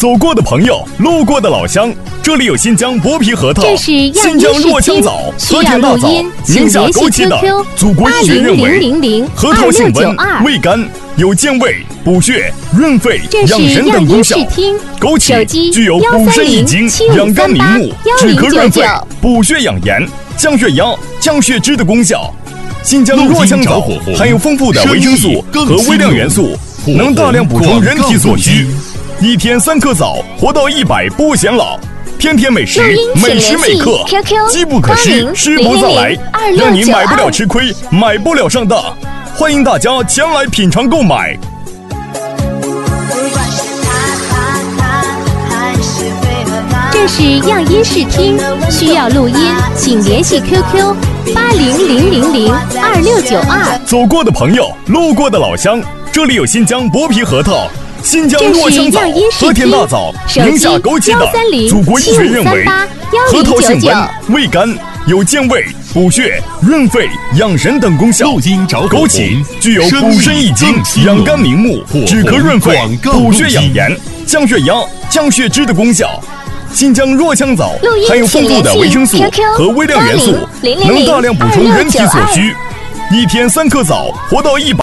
走过的朋友，路过的老乡，这里有新疆剥皮核桃， 这是新疆若羌枣，和田大枣，宁夏枸杞的祖国医学认为，核桃性温，味甘，有健胃、补血、润肺、养神等功效。枸杞具有补肾益精、养肝明目、止咳润肺、补血养颜、降血压、降血脂的功效。新疆若羌枣含有丰富的维生素和微量元素，能大量补充人体所需。一天3颗枣，活到100不显老。天天美食，每时每刻，机不可失，失不再来，让你买不了吃亏，买不了上当。欢迎大家前来品尝购买。 这是样音视听，需要录音，请联系 QQ8000026992。 走过的朋友，路过的老乡，这里有新疆剥皮核桃。新疆若羌枣、和田大枣、宁夏枸杞的祖国医学认为，核桃性温，味甘，有健胃、补血、润肺、养神等功效。枸杞具有补肾益精、养肝明目、止咳润肺、补血养颜、降血压、降血脂的功效。新疆若羌枣含有丰富的维生素和微量元素，能大量补充人体所需。一天3颗枣，活到100。